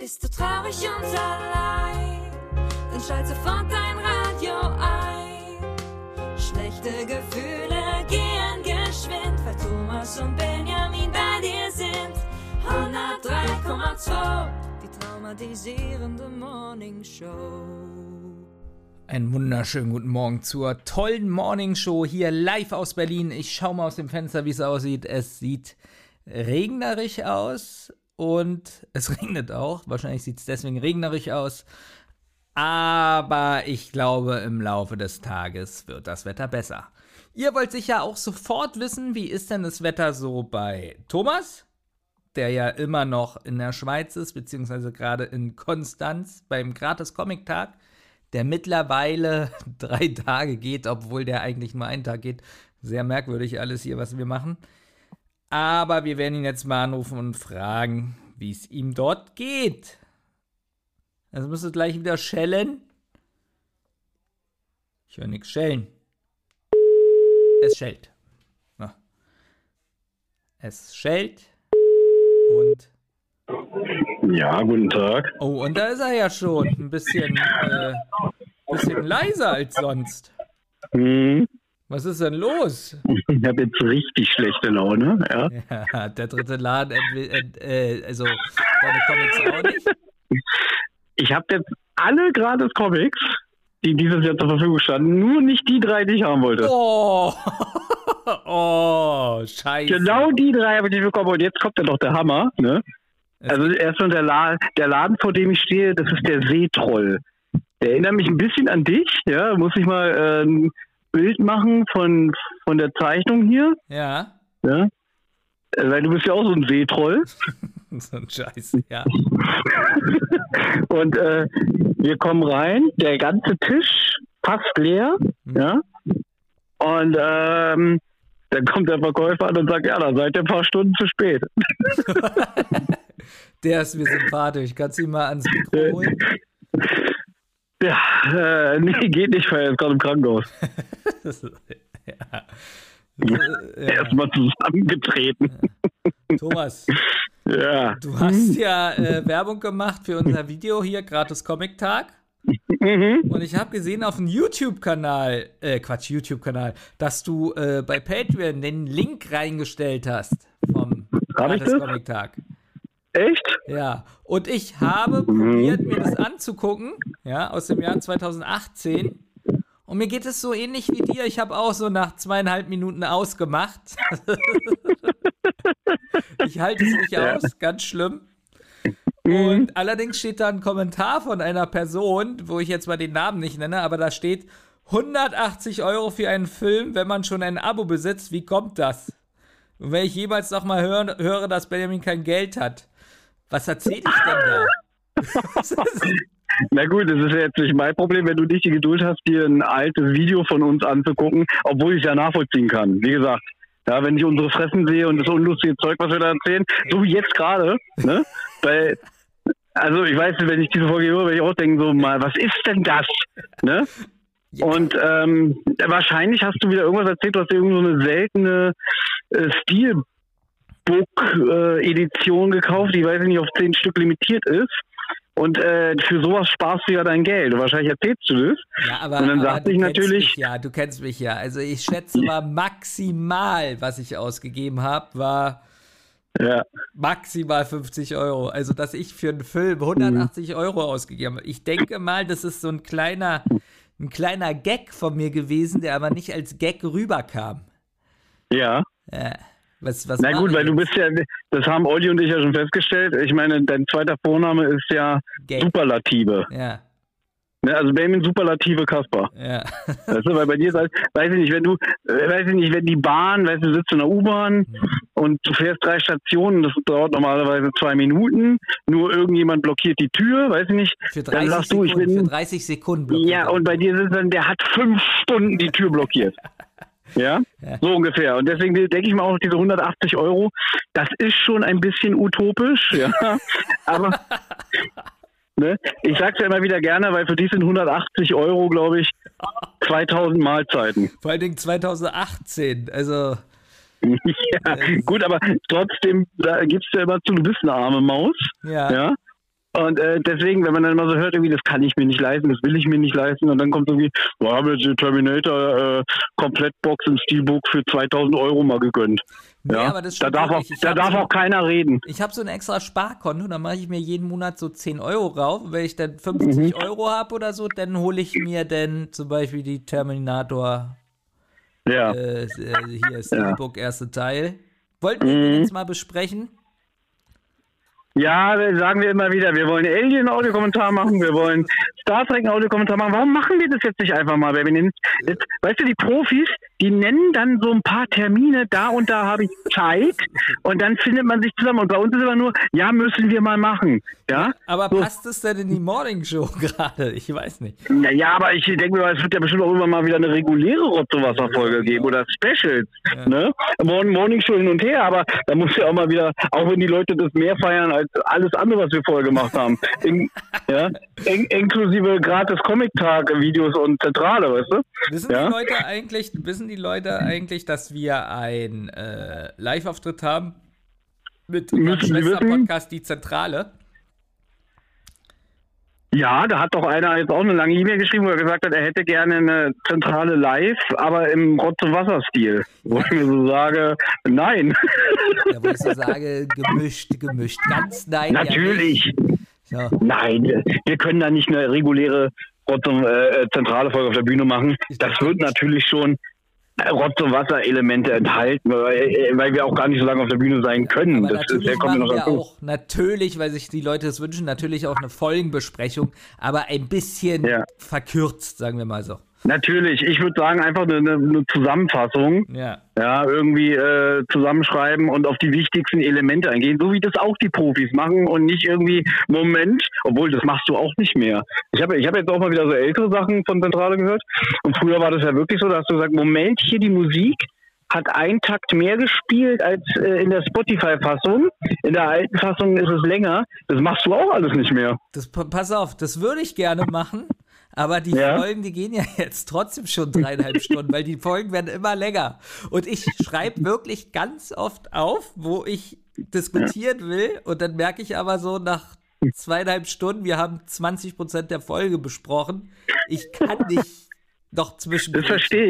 Bist du traurig und allein, dann schalt sofort dein Radio ein. Schlechte Gefühle gehen geschwind, weil Thomas und Benjamin bei dir sind. 103,2, die traumatisierende Morningshow. Einen wunderschönen guten Morgen zur tollen Morningshow hier live aus Berlin. Ich schaue mal aus dem Fenster, wie es aussieht. Es sieht regnerisch aus und es regnet auch. Wahrscheinlich sieht es deswegen regnerisch aus. Aber ich glaube, im Laufe des Tages wird das Wetter besser. Ihr wollt sicher auch sofort wissen, wie ist denn das Wetter so bei Thomas, der ja immer noch in der Schweiz ist, beziehungsweise gerade in Konstanz beim Gratis-Comic-Tag, der mittlerweile 3 Tage geht, obwohl der eigentlich nur einen Tag geht. Sehr merkwürdig alles hier, was wir machen. Aber wir werden ihn jetzt mal anrufen und fragen, wie es ihm dort geht. Also müsste gleich wieder schellen. Ich höre nichts schellen. Es schellt. Ja. Es schellt. Und... Ja, guten Tag. Oh, und da ist er ja schon. Ein bisschen leiser als sonst. Was ist denn los? Ich habe jetzt richtig schlechte Laune, ja. Ja, der dritte Laden, also deine Comics auch nicht? Ich habe jetzt alle gratis Comics, die dieses Jahr zur Verfügung standen, nur nicht die 3, die ich haben wollte. Oh, scheiße. Genau die 3 habe ich nicht bekommen und jetzt kommt ja doch der Hammer, ne? Also erstmal der Laden, vor dem ich stehe, das ist der Seetroll. Der erinnert mich ein bisschen an dich, ja, muss ich mal ein Bild machen von der Zeichnung hier. Ja. Ja. Weil du bist ja auch so ein Seetroll. So ein Scheiß, ja. Und wir kommen rein, der ganze Tisch fast leer, ja. Und dann kommt der Verkäufer an und sagt, ja, da seid ihr ein paar Stunden zu spät. Der ist mir sympathisch. Kannst du ihn mal ans Mikro holen? Ja, nee, geht nicht, weil er ist gerade im Krankenhaus. Ja. Er ist mal zusammengetreten. Thomas, ja. Du hast ja Werbung gemacht für unser Video hier, Gratis Comic Tag. Und ich habe gesehen auf dem YouTube-Kanal, dass du bei Patreon den Link reingestellt hast vom Gratis Comic Tag. Echt? Ja, und ich habe probiert, mir das anzugucken, ja, aus dem Jahr 2018. Und mir geht es so ähnlich wie dir. Ich habe auch so nach 2,5 Minuten ausgemacht. Ich halte es nicht aus, ganz schlimm. Und allerdings steht da ein Kommentar von einer Person, wo ich jetzt mal den Namen nicht nenne, aber da steht 180 € für einen Film, wenn man schon ein Abo besitzt. Wie kommt das? Und wenn ich jemals noch mal höre, dass Benjamin kein Geld hat, was erzähle ich denn da? Na gut, das ist ja jetzt nicht mein Problem, wenn du nicht die Geduld hast, dir ein altes Video von uns anzugucken, obwohl ich es ja nachvollziehen kann. Wie gesagt, ja, wenn ich unsere Fressen sehe und das unlustige Zeug, was wir da erzählen, so wie jetzt gerade, ne? Also ich weiß, wenn ich diese Folge höre, werde ich auch denken, so mal, was ist denn das? Ne? Ja. Und wahrscheinlich hast du wieder irgendwas erzählt, du hast irgend so eine seltene Steelbook-Edition gekauft, die, weiß ich nicht, auf 10 Stück limitiert ist. Und für sowas sparst du ja dein Geld. Und wahrscheinlich erzählst du das. Ja, aber, und dann sagte ich natürlich. Du kennst mich ja. Also ich schätze mal maximal, was ich ausgegeben habe, war maximal 50 €. Also dass ich für einen Film 180 € ausgegeben habe. Ich denke mal, das ist so ein kleiner Gag von mir gewesen, der aber nicht als Gag rüberkam. Ja. Was Na gut, weil du bist ja, das haben Olli und ich ja schon festgestellt. Ich meine, dein zweiter Vorname ist ja Gag. Superlative. Ja. Ne, also Benjamin Superlative Kasper. Ja. Weißt du, weil bei dir ist halt, weiß ich nicht, wenn die Bahn, weißt du, sitzt in der U-Bahn und du fährst 3 Stationen, das dauert normalerweise 2 Minuten, nur irgendjemand blockiert die Tür, weiß ich nicht. Für 30 Sekunden blockiert. Ja, und bei dir ist es dann, der hat 5 Stunden die Tür blockiert. Ja, so ungefähr. Und deswegen denke ich mir auch, diese 180 €, das ist schon ein bisschen utopisch, ja. Aber ne, ich sag's ja immer wieder gerne, weil für die sind 180 €, glaube ich, 2000 Mahlzeiten. Vor allen Dingen 2018, also Ja, gut, aber trotzdem, da gibst du ja immer zu, du bist eine arme Maus. Ja. Und deswegen, wenn man dann immer so hört, irgendwie, das kann ich mir nicht leisten, das will ich mir nicht leisten, und dann kommt irgendwie, wir haben jetzt die Terminator Komplettbox im Steelbook für 2.000 Euro mal gegönnt. Nee, Ja? aber das Da stimmt darf wirklich. auch keiner reden. Ich habe so ein extra Sparkonto, da mache ich mir jeden Monat so 10 Euro rauf. Und wenn ich dann 50 Euro habe oder so, dann hole ich mir dann zum Beispiel die Terminator Ja. hier Steelbook, erste Teil. Wollten wir den jetzt mal besprechen? Ja, das sagen wir immer wieder, wir wollen Alien-Audiokommentar machen, wir wollen Star Trek-Audiokommentar machen. Warum machen wir das jetzt nicht einfach mal? Weißt du, die Profis, die nennen dann so ein paar Termine, da und da habe ich Zeit, und dann findet man sich zusammen. Und bei uns ist immer nur, ja, müssen wir mal machen. Ja? Aber So. passt es denn in die Morning Show gerade? Ich weiß nicht. Naja, aber ich denke mir, es wird ja bestimmt auch immer mal wieder eine reguläre Rotzewasser-Folge geben oder Specials. Ja. Ne? Morning Show hin und her, aber da muss ja auch mal wieder, auch wenn die Leute das mehr feiern als alles andere, was wir vorher gemacht haben. Inklusive gratis Comic-Tag-Videos und Zentrale, weißt du? Wissen die Leute eigentlich, dass wir ein Live-Auftritt haben mit unserem Müssen sie wissen? Schwester-Podcast Die Zentrale? Ja, da hat doch einer jetzt auch eine lange E-Mail geschrieben, wo er gesagt hat, er hätte gerne eine Zentrale live, aber im Rotze-Wasser-Stil. Wo ich mir so sage, nein. Ja, wo ich so sage, gemischt. Ganz nein. Natürlich. Ja. Nein, wir können da nicht eine reguläre zentrale Folge auf der Bühne machen. Das wird natürlich schon Rotze-Wasser-Elemente enthalten, weil wir auch gar nicht so lange auf der Bühne sein können. Aber Das natürlich kommt ja noch machen wir dazu. auch, natürlich, weil sich die Leute das wünschen, natürlich auch eine Folgenbesprechung, aber ein bisschen verkürzt, sagen wir mal so. Natürlich, ich würde sagen, einfach eine Zusammenfassung. Ja. Ja, irgendwie zusammenschreiben und auf die wichtigsten Elemente eingehen, so wie das auch die Profis machen und nicht irgendwie, Moment, obwohl das machst du auch nicht mehr. Ich hab jetzt auch mal wieder so ältere Sachen von Zentrale gehört, und früher war das ja wirklich so, da hast du gesagt, Moment, hier die Musik hat einen Takt mehr gespielt als in der Spotify-Fassung. In der alten Fassung ist es länger. Das machst du auch alles nicht mehr. Pass auf, das würde ich gerne machen. Aber die Folgen, die gehen ja jetzt trotzdem schon 3,5 Stunden, weil die Folgen werden immer länger. Und ich schreibe wirklich ganz oft auf, wo ich diskutieren will. Und dann merke ich aber so nach 2,5 Stunden, wir haben 20% der Folge besprochen. Ich kann nicht noch zwischendurch.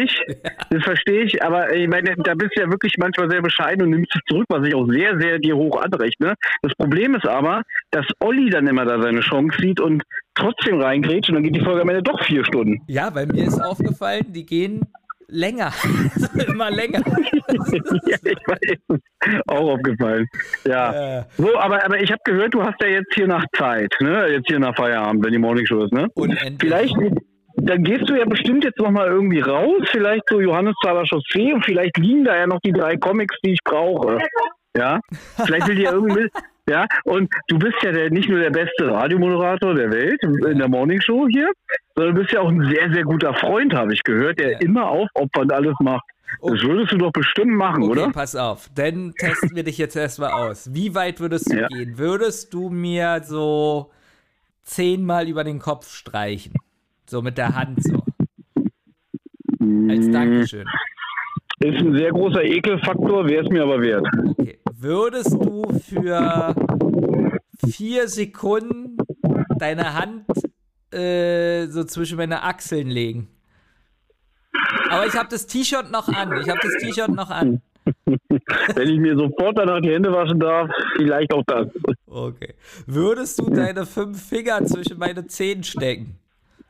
Das verstehe ich, aber ich meine, da bist du ja wirklich manchmal sehr bescheiden und nimmst es zurück, was ich auch sehr, sehr dir hoch anrechne. Das Problem ist aber, dass Olli dann immer da seine Chance sieht und trotzdem reingrätscht, und dann geht die Folge am Ende doch 4 Stunden. Ja, weil mir ist aufgefallen, die gehen länger. Immer länger. Ja, ich weiß. Auch aufgefallen. Ja. So, aber ich habe gehört, du hast ja jetzt hier nach Zeit, ne? Jetzt hier nach Feierabend, wenn die Morningshow ist, ne? Unendlich. Vielleicht, dann gehst du ja bestimmt jetzt nochmal irgendwie raus, vielleicht so Johannesthaler Chaussee, und vielleicht liegen da ja noch die 3 Comics, die ich brauche. Ja? Vielleicht will die ja irgendwie. Ja, und du bist ja nicht nur der beste Radiomoderator der Welt in der Morningshow hier, sondern du bist ja auch ein sehr, sehr guter Freund, habe ich gehört, der immer aufopfernd alles macht. Das würdest du doch bestimmt machen, okay, oder? Pass auf, dann testen wir dich jetzt erstmal aus. Wie weit würdest du gehen? Würdest du mir so 10-mal über den Kopf streichen? So mit der Hand so. Als Dankeschön. Ist ein sehr großer Ekelfaktor, wäre es mir aber wert. Okay. Würdest du für 4 Sekunden deine Hand so zwischen meine Achseln legen? Aber ich habe das T-Shirt noch an. Wenn ich mir sofort danach die Hände waschen darf, vielleicht auch das. Okay. Würdest du deine 5 Finger zwischen meine Zehen stecken?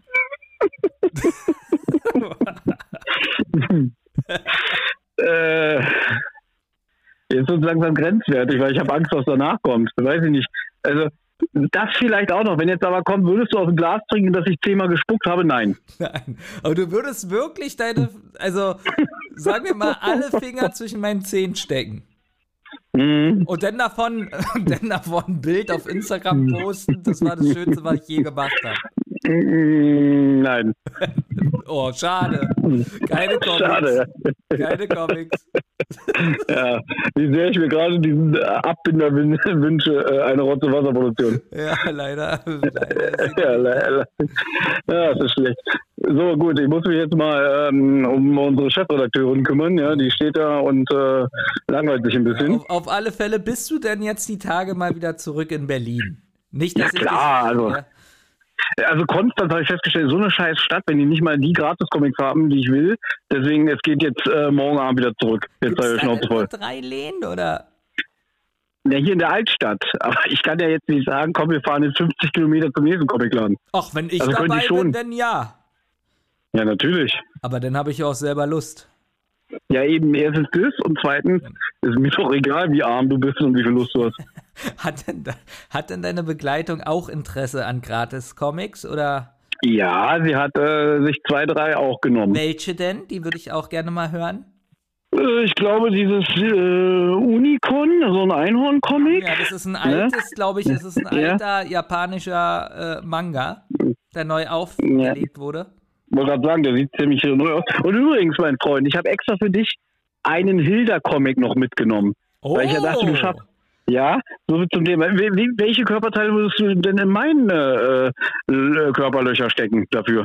Jetzt wird es langsam grenzwertig, weil ich habe Angst, was danach kommt. Weiß ich nicht. Also, das vielleicht auch noch. Wenn jetzt aber kommt, würdest du aus dem Glas trinken, dass ich 10-mal gespuckt habe? Nein. Nein. Aber du würdest wirklich also sagen wir mal, alle Finger zwischen meinen Zehen stecken. Und dann davon ein Bild auf Instagram posten, das war das Schönste, was ich je gemacht habe. Nein. Oh, schade. Keine Comics. Schade. Keine Comics. Ja, wie sehr ich mir gerade diesen Abbinder wünsche, eine Rotze-Wasser-Produktion. Ja, leider. Ja, das ist schlecht. So, gut, ich muss mich jetzt mal um unsere Chefredakteurin kümmern. Ja, die steht da und langweilt sich ein bisschen. Auf alle Fälle, bist du denn jetzt die Tage mal wieder zurück in Berlin? Nicht, dass Ja, klar, ich also. Also Konstanz habe ich festgestellt, so eine scheiß Stadt, wenn die nicht mal die Gratis-Comics haben, die ich will. Deswegen, es geht jetzt morgen Abend wieder zurück. Jetzt sei Schnauze voll. 3 Läden, oder? Ja, hier in der Altstadt. Aber ich kann ja jetzt nicht sagen, komm, wir fahren jetzt 50 Kilometer zum nächsten Comicladen. Ach, wenn ich Also könnte dabei ich schon. bin, dann ja. Ja, natürlich. Aber dann habe ich ja auch selber Lust. Ja, eben, erstens das und zweitens ist mir doch egal, wie arm du bist und wie viel Lust du hast. Hat denn deine Begleitung auch Interesse an Gratis-Comics, oder? Ja, sie hat sich 2, 3 auch genommen. Welche denn? Die würde ich auch gerne mal hören. Ich glaube, dieses Unicorn, so ein Einhorn-Comic. Ja, das ist ein altes, glaube ich, es ist ein alter japanischer Manga, der neu aufgelegt wurde. Ich wollte gerade sagen, der sieht ziemlich neu aus. Und übrigens, mein Freund, ich habe extra für dich einen Hilda-Comic noch mitgenommen. Oh. Weil ich ja dachte, du schaffst. Ja, so viel zum Thema. Welche Körperteile würdest du denn in meine Körperlöcher stecken dafür?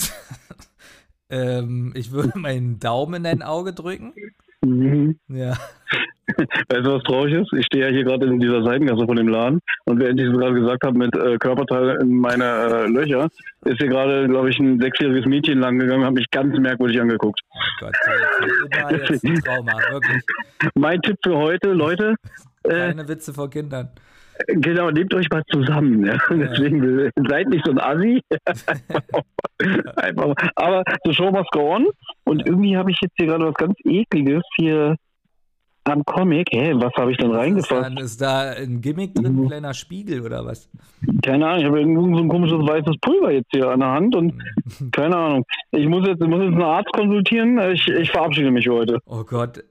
Ich würde meinen Daumen in dein Auge drücken. Mhm. Ja. Weißt du, was traurig ist? Ich stehe ja hier gerade in dieser Seitengasse von dem Laden und während ich es gerade gesagt habe mit Körperteil in meine Löcher, ist hier gerade, glaube ich, ein 6-jähriges Mädchen lang gegangen und hat mich ganz merkwürdig angeguckt. Oh Gott, immer jetzt ein Trauma, wirklich. Mein Tipp für heute, Leute. Keine Witze vor Kindern. Genau, nehmt euch mal zusammen. Ja? Deswegen seid nicht so ein Assi. Einfach mal. Aber the show must go on. Und irgendwie habe ich jetzt hier gerade was ganz Ekliges hier am Comic. Hä, was habe ich denn reingefasst? Ist da ein Gimmick drin, ein kleiner Spiegel oder was? Keine Ahnung, ich habe irgendwie so ein komisches weißes Pulver jetzt hier an der Hand und keine Ahnung. Ich muss jetzt einen Arzt konsultieren. Ich verabschiede mich heute. Oh Gott,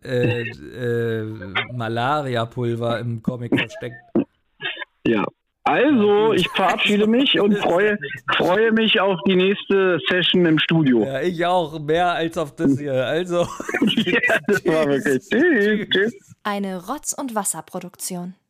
Malaria-Pulver im Comic versteckt. Ja. Also, ich verabschiede mich und freue mich auf die nächste Session im Studio. Ja, ich auch, mehr als auf das hier. Also. Ja, das war wirklich. Tschüss. Eine Rotz- und Wasserproduktion.